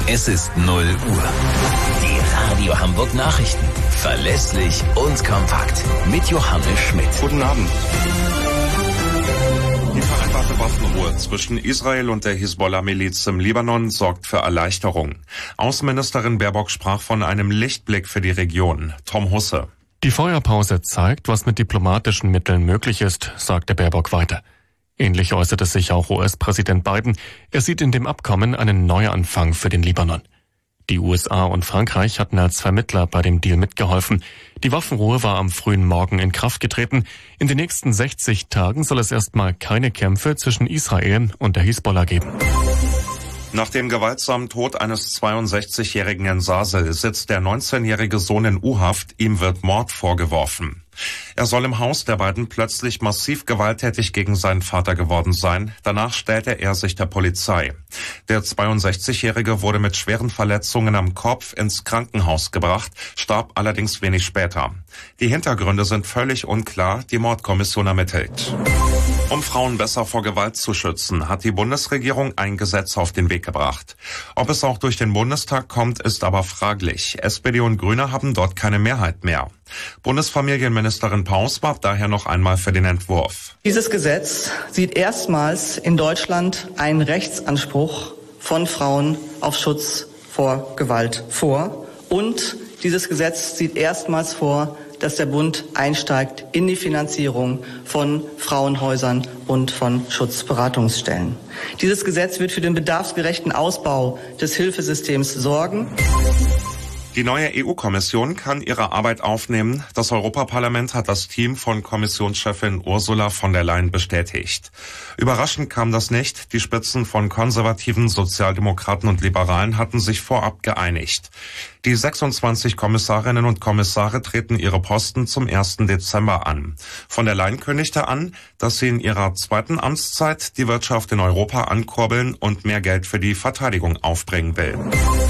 Es ist 0 Uhr. Die Radio Hamburg Nachrichten. Verlässlich und kompakt. Mit Johannes Schmidt. Guten Abend. Die vereinbarte Waffenruhe zwischen Israel und der Hisbollah-Miliz im Libanon sorgt für Erleichterung. Außenministerin Baerbock sprach von einem Lichtblick für die Region. Tom Husse. Die Feuerpause zeigt, was mit diplomatischen Mitteln möglich ist, sagte Baerbock weiter. Ähnlich äußerte sich auch US-Präsident Biden. Er sieht in dem Abkommen einen Neuanfang für den Libanon. Die USA und Frankreich hatten als Vermittler bei dem Deal mitgeholfen. Die Waffenruhe war am frühen Morgen in Kraft getreten. In den nächsten 60 Tagen soll es erstmal keine Kämpfe zwischen Israel und der Hisbollah geben. Nach dem gewaltsamen Tod eines 62-jährigen in Sasel sitzt der 19-jährige Sohn in U-Haft. Ihm wird Mord vorgeworfen. Er soll im Haus der beiden plötzlich massiv gewalttätig gegen seinen Vater geworden sein. Danach stellte er sich der Polizei. Der 62-Jährige wurde mit schweren Verletzungen am Kopf ins Krankenhaus gebracht, starb allerdings wenig später. Die Hintergründe sind völlig unklar, die Mordkommission ermittelt. Um Frauen besser vor Gewalt zu schützen, hat die Bundesregierung ein Gesetz auf den Weg gebracht. Ob es auch durch den Bundestag kommt, ist aber fraglich. SPD und Grüne haben dort keine Mehrheit mehr. Bundesfamilienministerin Paus warb daher noch einmal für den Entwurf. Dieses Gesetz sieht erstmals in Deutschland einen Rechtsanspruch von Frauen auf Schutz vor Gewalt vor. Und dieses Gesetz sieht erstmals vor, dass der Bund einsteigt in die Finanzierung von Frauenhäusern und von Schutzberatungsstellen. Dieses Gesetz wird für den bedarfsgerechten Ausbau des Hilfesystems sorgen. Die neue EU-Kommission kann ihre Arbeit aufnehmen. Das Europaparlament hat das Team von Kommissionschefin Ursula von der Leyen bestätigt. Überraschend kam das nicht. Die Spitzen von Konservativen, Sozialdemokraten und Liberalen hatten sich vorab geeinigt. Die 26 Kommissarinnen und Kommissare treten ihre Posten zum 1. Dezember an. Von der Leyen kündigte an, dass sie in ihrer zweiten Amtszeit die Wirtschaft in Europa ankurbeln und mehr Geld für die Verteidigung aufbringen will.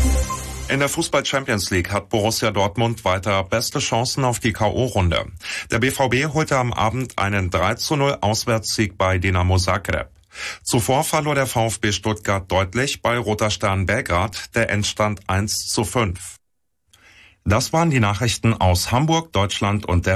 In der Fußball-Champions League hat Borussia Dortmund weiter beste Chancen auf die K.O.-Runde. Der BVB holte am Abend einen 3:0 Auswärtssieg bei Dinamo Zagreb. Zuvor verlor der VfB Stuttgart deutlich bei Roter Stern Belgrad, der Endstand 1:5. Das waren die Nachrichten aus Hamburg, Deutschland und der